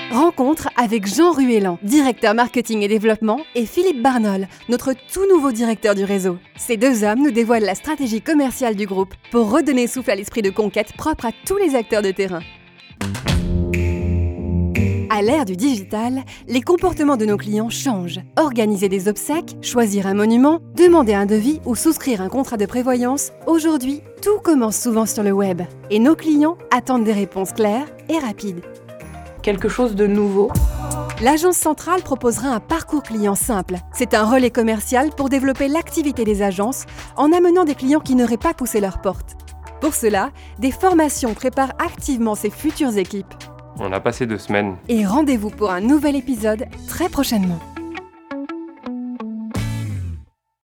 Rencontre avec Jean Ruellan, directeur marketing et développement, et Philippe Barnol, notre tout nouveau directeur du réseau. Ces deux hommes nous dévoilent la stratégie commerciale du groupe pour redonner souffle à l'esprit de conquête propre à tous les acteurs de terrain. À l'ère du digital, les comportements de nos clients changent. Organiser des obsèques, choisir un monument, demander un devis ou souscrire un contrat de prévoyance, aujourd'hui, tout commence souvent sur le web. Et nos clients attendent des réponses claires et rapides. Quelque chose de nouveau. L'agence centrale proposera un parcours client simple. C'est un relais commercial pour développer l'activité des agences en amenant des clients qui n'auraient pas poussé leurs portes. Pour cela, des formations préparent activement ces futures équipes. On a passé 2 semaines. Et rendez-vous pour un nouvel épisode très prochainement.